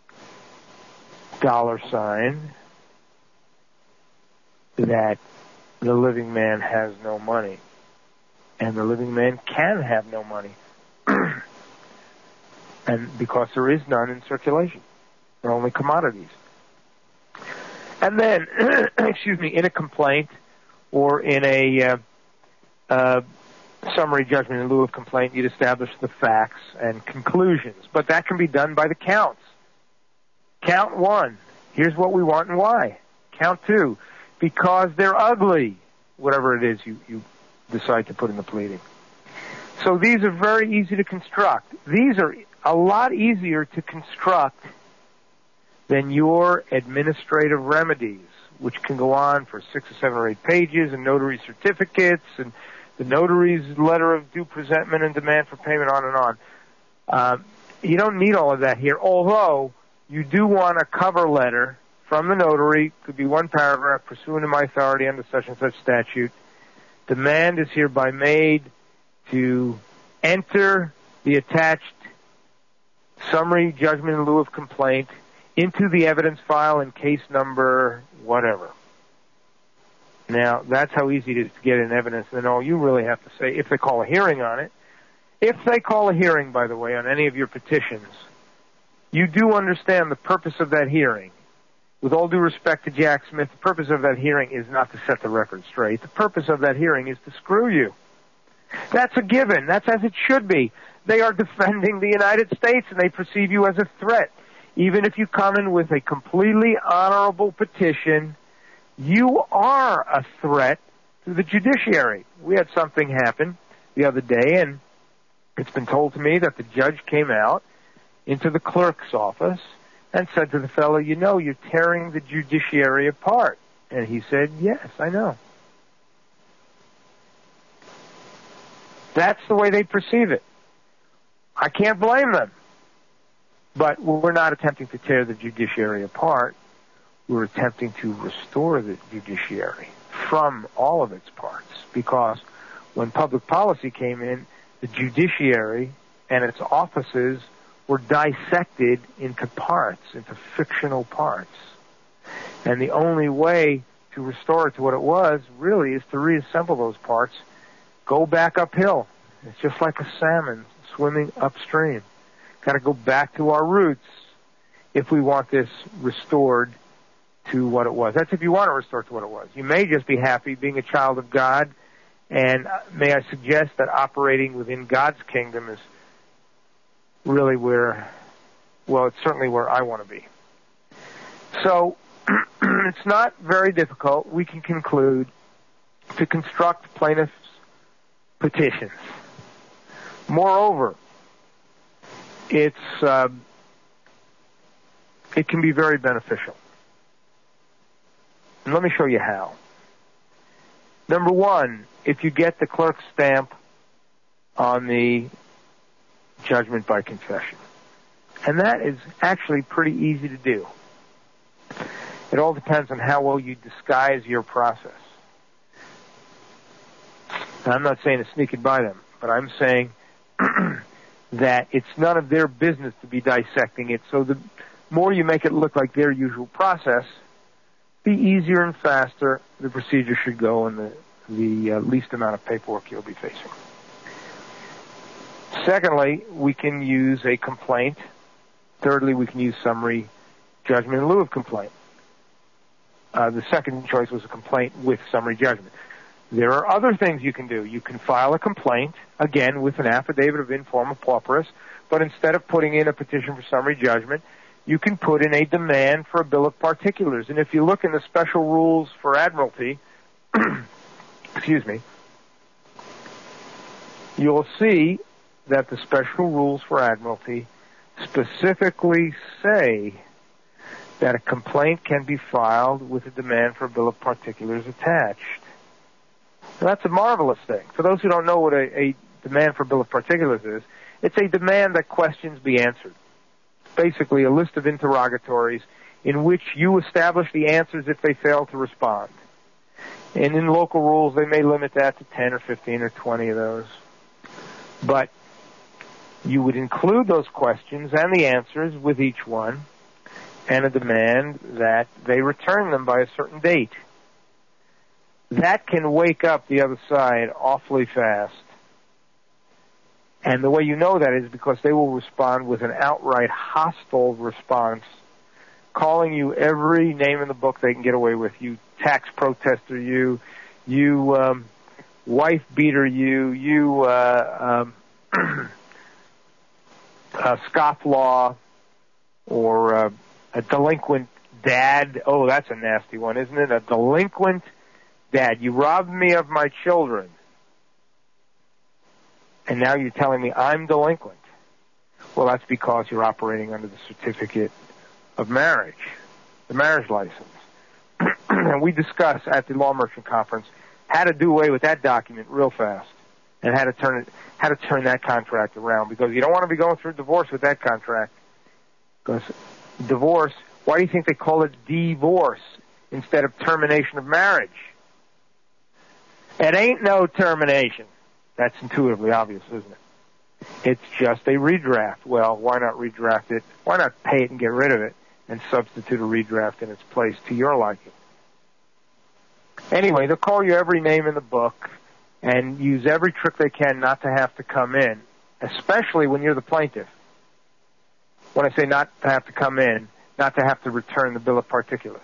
$, that the living man has no money. And the living man can have no money. And because there is none in circulation. They're only commodities. And then, in a complaint or in a summary judgment in lieu of complaint, you'd establish the facts and conclusions. But that can be done by the counts. Count 1, here's what we want and why. Count 2, because they're ugly, whatever it is you decide to put in the pleading. So these are very easy to construct. These are a lot easier to construct than your administrative remedies, which can go on for 6 or 7 or 8 pages, and notary certificates, and the notary's letter of due presentment and demand for payment, on and on. You don't need all of that here, although you do want a cover letter from the notary. Could be 1 paragraph, pursuant to my authority under such and such statute. Demand is hereby made to enter the attached summary judgment in lieu of complaint into the evidence file in case number whatever. Now, that's how easy it is to get in evidence. And then all you really have to say, if they call a hearing on it, if they call a hearing, by the way, on any of your petitions, you do understand the purpose of that hearing. With all due respect to Jack Smith, the purpose of that hearing is not to set the record straight. The purpose of that hearing is to screw you. That's a given. That's as it should be. They are defending the United States, and they perceive you as a threat. Even if you come in with a completely honorable petition, you are a threat to the judiciary. We had something happen the other day, and it's been told to me that the judge came out into the clerk's office and said to the fellow, you know, you're tearing the judiciary apart. And he said, yes, I know. That's the way they perceive it. I can't blame them. But we're not attempting to tear the judiciary apart. We're attempting to restore the judiciary from all of its parts. Because when public policy came in, the judiciary and its offices were dissected into parts, into fictional parts. And the only way to restore it to what it was, really, is to reassemble those parts, go back uphill. It's just like a salmon swimming upstream. Got to go back to our roots if we want this restored to what it was. That's if you want to restore it to what it was. You may just be happy being a child of God, and may I suggest that operating within God's kingdom is really where, well, it's certainly where I want to be. So it's not very difficult. We can conclude to construct plaintiff's petitions. Moreover, it can be very beneficial. And let me show you how. Number one, if you get the clerk's stamp on the judgment by confession. And that is actually pretty easy to do. It all depends on how well you disguise your process. Now, I'm not saying to sneak it by them, but I'm saying that it's none of their business to be dissecting it. So the more you make it look like their usual process, the easier and faster the procedure should go and the least amount of paperwork you'll be facing. Secondly, we can use a complaint. Thirdly, we can use summary judgment in lieu of complaint. The second choice was a complaint with summary judgment. There are other things you can do. You can file a complaint, again, with an affidavit of informa pauperis, but instead of putting in a petition for summary judgment, you can put in a demand for a bill of particulars. And if you look in the special rules for admiralty, excuse me, you'll see that the special rules for admiralty specifically say that a complaint can be filed with a demand for a bill of particulars attached. Now, that's a marvelous thing. For those who don't know what a demand for a bill of particulars is, it's a demand that questions be answered. Basically, a list of interrogatories in which you establish the answers if they fail to respond. And in local rules, they may limit that to 10 or 15 or 20 of those. But you would include those questions and the answers with each one, and a demand that they return them by a certain date. That can wake up the other side awfully fast. And the way you know that is because they will respond with an outright hostile response, calling you every name in the book they can get away with. You tax protester, you wife beater, you scofflaw, or a delinquent dad. Oh, that's a nasty one, isn't it? A delinquent dad. You robbed me of my children, and now you're telling me I'm delinquent. Well, that's because you're operating under the certificate of marriage, the marriage license. And we discussed at the Law Merchant Conference how to do away with that document real fast, and how to turn that contract around, because you don't want to be going through divorce with that contract. Because divorce, why do you think they call it divorce instead of termination of marriage? It ain't no termination. That's intuitively obvious, isn't it? It's just a redraft. Well, why not redraft it? Why not pay it and get rid of it and substitute a redraft in its place to your liking? Anyway, they'll call you every name in the book and use every trick they can not to have to come in, especially when you're the plaintiff. When I say not to have to come in, not to have to return the bill of particulars.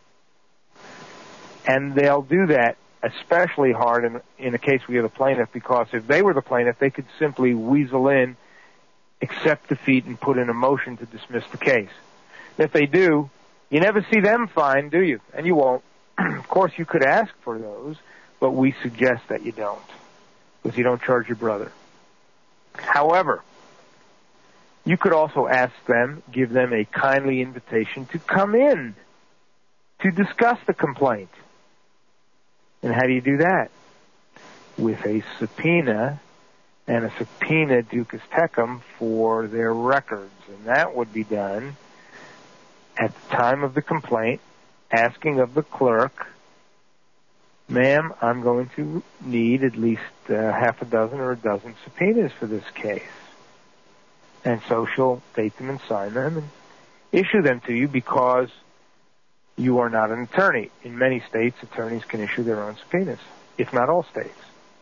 And they'll do that especially hard in a case where you're the plaintiff, because if they were the plaintiff, they could simply weasel in, accept defeat, and put in a motion to dismiss the case. And if they do, you never see them fined, do you? And you won't. Of course, you could ask for those, but we suggest that you don't, because you don't charge your brother. However, you could also ask them, give them a kindly invitation to come in to discuss the complaint. And how do you do that? With a subpoena, and a subpoena ducis tecum for their records. And that would be done at the time of the complaint, asking of the clerk, ma'am, I'm going to need at least half a dozen or a dozen subpoenas for this case. And so she'll date them and sign them and issue them to you, because you are not an attorney. In many states, attorneys can issue their own subpoenas, if not all states.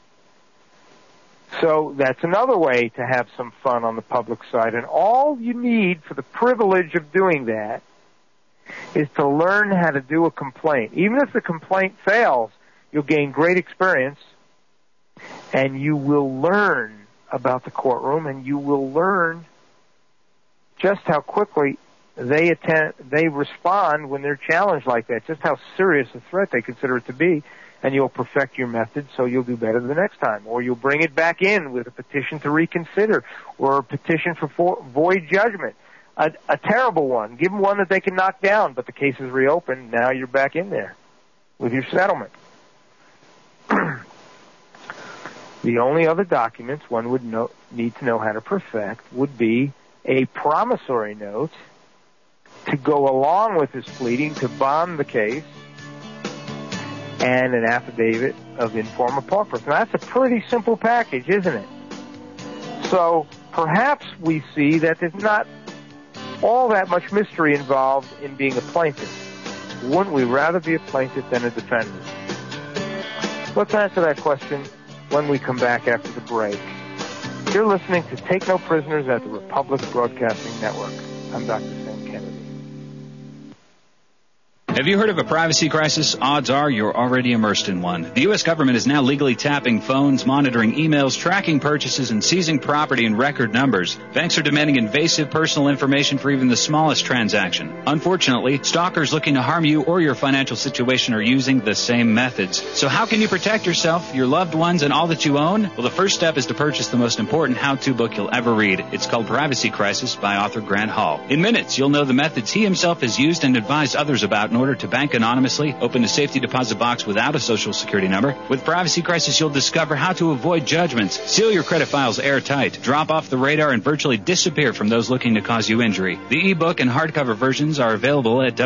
So that's another way to have some fun on the public side. And all you need for the privilege of doing that is to learn how to do a complaint. Even if the complaint fails, you'll gain great experience, and you will learn about the courtroom, and you will learn just how quickly they respond when they're challenged like that, just how serious a threat they consider it to be, and you'll perfect your method so you'll do better the next time. Or you'll bring it back in with a petition to reconsider or a petition for void judgment. A terrible one. Give them one that they can knock down, but the case is reopened. Now you're back in there with your settlement. The only other documents one would need to know how to perfect would be a promissory note to go along with his pleading to bond the case and an affidavit of informa pauperis. Now, that's a pretty simple package, isn't it? So perhaps we see that there's not all that much mystery involved in being a plaintiff. Wouldn't we rather be a plaintiff than a defendant? Let's answer that question when we come back after the break. You're listening to Take No Prisoners at the Republic Broadcasting Network. I'm Dr. Sam Kennedy. Have you heard of a privacy crisis? Odds are you're already immersed in one. The U.S. government is now legally tapping phones, monitoring emails, tracking purchases, and seizing property in record numbers. Banks are demanding invasive personal information for even the smallest transaction. Unfortunately, stalkers looking to harm you or your financial situation are using the same methods. So how can you protect yourself, your loved ones, and all that you own? Well, the first step is to purchase the most important how-to book you'll ever read. It's called Privacy Crisis by author Grant Hall. In minutes, you'll know the methods he himself has used and advised others about in order to bank anonymously, open a safety deposit box without a social security number. With Privacy Crisis, you'll discover how to avoid judgments, seal your credit files airtight, drop off the radar, and virtually disappear from those looking to cause you injury. The ebook and hardcover versions are available at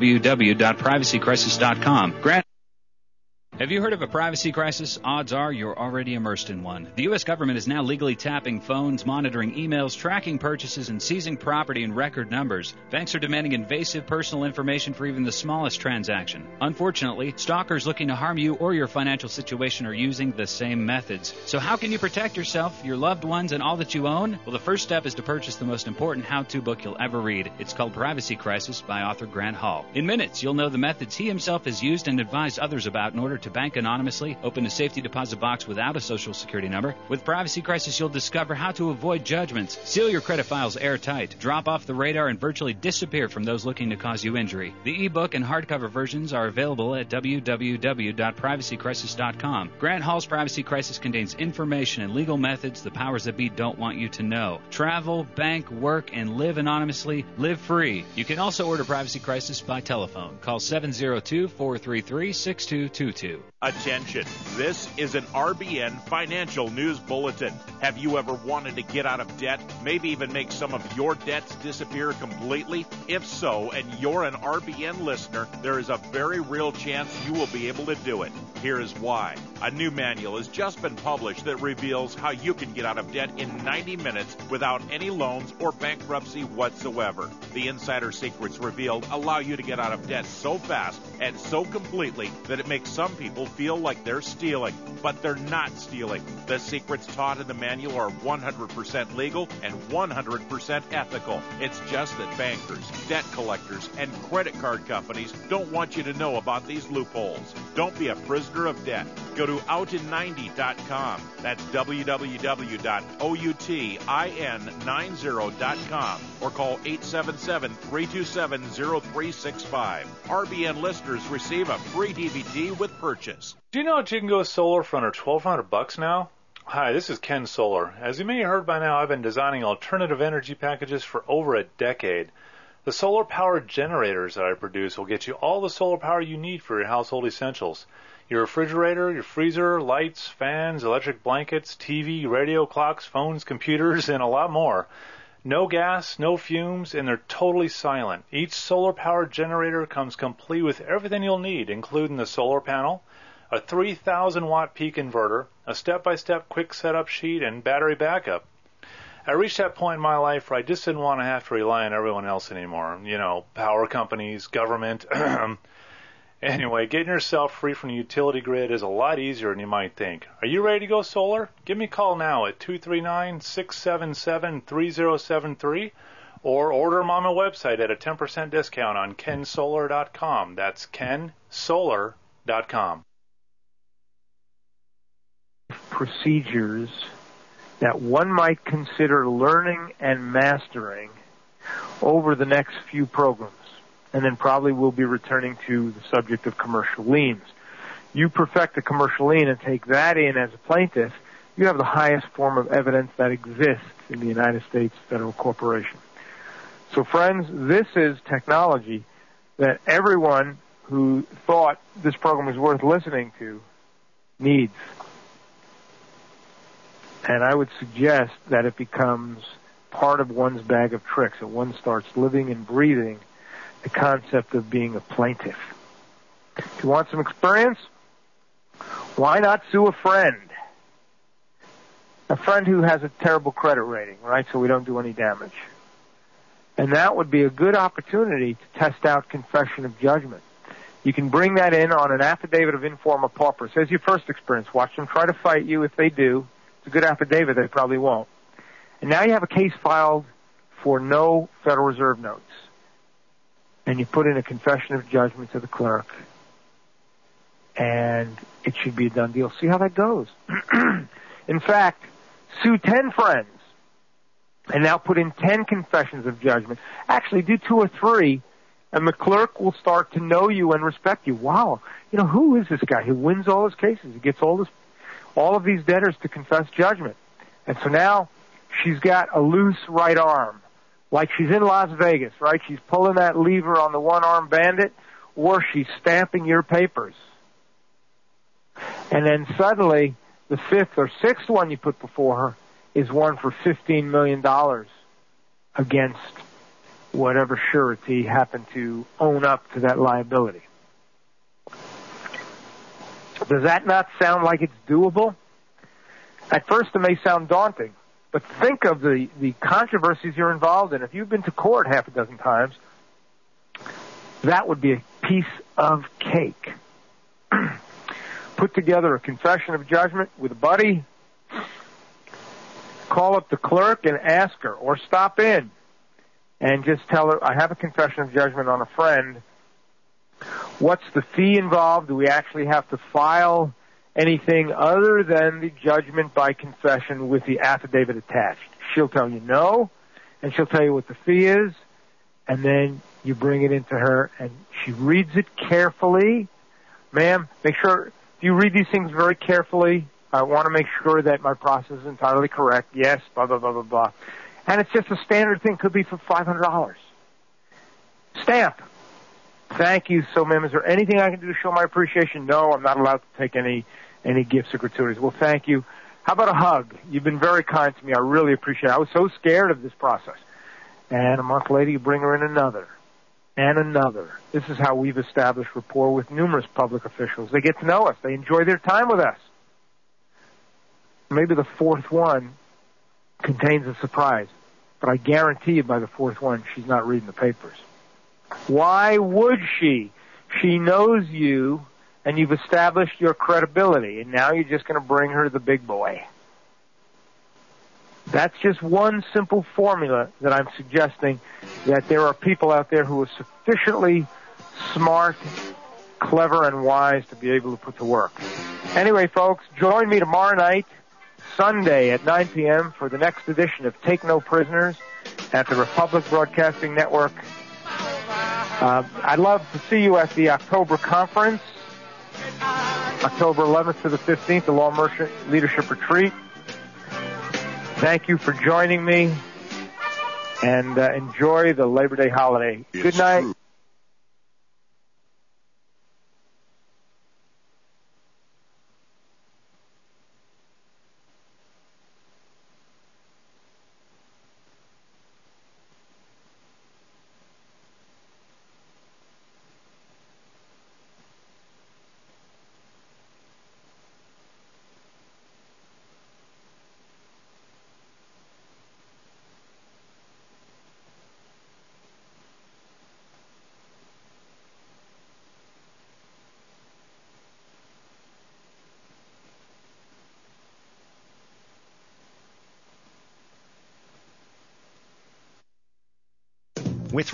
www.privacycrisis.com. Grant, have you heard of a privacy crisis? Odds are you're already immersed in one. The U.S. government is now legally tapping phones, monitoring emails, tracking purchases, and seizing property in record numbers. Banks are demanding invasive personal information for even the smallest transaction. Unfortunately, stalkers looking to harm you or your financial situation are using the same methods. So how can you protect yourself, your loved ones, and all that you own? Well, the first step is to purchase the most important how-to book you'll ever read. It's called Privacy Crisis by author Grant Hall. In minutes, you'll know the methods he himself has used and advised others about in order to bank anonymously, open a safety deposit box without a social security number. With Privacy Crisis, you'll discover how to avoid judgments, seal your credit files airtight, drop off the radar, and virtually disappear from those looking to cause you injury. The ebook and hardcover versions are available at www.privacycrisis.com. Grant Hall's Privacy Crisis contains information and legal methods the powers that be don't want you to know. Travel, bank, work, and live anonymously. Live free. You can also order Privacy Crisis by telephone. Call 702-433-6222. Attention, this is an RBN Financial News Bulletin. Have you ever wanted to get out of debt, maybe even make some of your debts disappear completely? If so, and you're an RBN listener, there is a very real chance you will be able to do it. Here is why. A new manual has just been published that reveals how you can get out of debt in 90 minutes without any loans or bankruptcy whatsoever. The insider secrets revealed allow you to get out of debt so fast and so completely that it makes some people feel like they're stealing, but they're not stealing. The secrets taught in the manual are 100% legal and 100% ethical. It's just that bankers, debt collectors, and credit card companies don't want you to know about these loopholes. Don't be a prisoner of debt. Go to outin90.com. That's www.outin90.com or call 877-327-0365. RBN listeners receive a free DVD with purchase. Do you know that you can go solar for under $1,200 now? Hi, this is Ken Solar. As you may have heard by now, I've been designing alternative energy packages for over a decade. The solar-powered generators that I produce will get you all the solar power you need for your household essentials. Your refrigerator, your freezer, lights, fans, electric blankets, TV, radio, clocks, phones, computers, and a lot more. No gas, no fumes, and they're totally silent. Each solar-powered generator comes complete with everything you'll need, including the solar panel, a 3,000-watt peak inverter, a step-by-step quick setup sheet, and battery backup. I reached that point in my life where I just didn't want to have to rely on everyone else anymore. You know, power companies, government. Anyway, getting yourself free from the utility grid is a lot easier than you might think. Are you ready to go solar? Give me a call now at 239-677-3073 or order them on my website at a 10% discount on kensolar.com. That's kensolar.com. Procedures that one might consider learning and mastering over the next few programs. And then probably we'll be returning to the subject of commercial liens. You perfect a commercial lien and take that in as a plaintiff, you have the highest form of evidence that exists in the United States Federal Corporation. So friends, this is technology that everyone who thought this program was worth listening to needs. And I would suggest that it becomes part of one's bag of tricks, that one starts living and breathing the concept of being a plaintiff. If you want some experience, why not sue a friend? A friend who has a terrible credit rating, right, so we don't do any damage. And that would be a good opportunity to test out confession of judgment. You can bring that in on an affidavit of informa pauperis. As your first experience. Watch them try to fight you. If they do, it's a good affidavit. They probably won't. And now you have a case filed for no Federal Reserve notes. And you put in a confession of judgment to the clerk. And it should be a done deal. See how that goes. In fact, sue 10 friends. And now put in 10 confessions of judgment. Actually, do 2 or 3. And the clerk will start to know you and respect you. Wow, who is this guy who wins all his cases? He gets all of these debtors to confess judgment. And so now she's got a loose right arm, like she's in Las Vegas, right? She's pulling that lever on the one-armed bandit, or she's stamping your papers. And then suddenly, the 5th or 6th one you put before her is one for $15 million against whatever surety happened to own up to that liability. Does that not sound like it's doable? At first it may sound daunting, but think of the controversies you're involved in. If you've been to court half a dozen times, that would be a piece of cake. Put together a confession of judgment with a buddy, call up the clerk and ask her, or stop in and just tell her, I have a confession of judgment on a friend. What's the fee involved? Do we actually have to file anything other than the judgment by confession with the affidavit attached? She'll tell you no, and she'll tell you what the fee is, and then you bring it into her, and she reads it carefully. Ma'am, make sure, if you read these things very carefully, I want to make sure that my process is entirely correct. Yes, blah, blah, blah, blah, blah. And it's just a standard thing. Could be for $500. Stamp. Thank you. So, ma'am, is there anything I can do to show my appreciation? No, I'm not allowed to take any gifts or gratuities. Well, thank you. How about a hug? You've been very kind to me. I really appreciate it. I was so scared of this process. And a month later, you bring her in another and another. This is how we've established rapport with numerous public officials. They get to know us. They enjoy their time with us. Maybe the 4th one contains a surprise, but I guarantee you by the 4th one, she's not reading the papers. Why would she? She knows you, and you've established your credibility, and now you're just going to bring her the big boy. That's just one simple formula that I'm suggesting, that there are people out there who are sufficiently smart, clever, and wise to be able to put to work. Anyway, folks, join me tomorrow night, Sunday at 9 p.m. for the next edition of Take No Prisoners at the Republic Broadcasting Network. I'd love to see you at the October conference, October 11th to the 15th, the Law Merchant Leadership Retreat. Thank you for joining me, and enjoy the Labor Day holiday. Good night.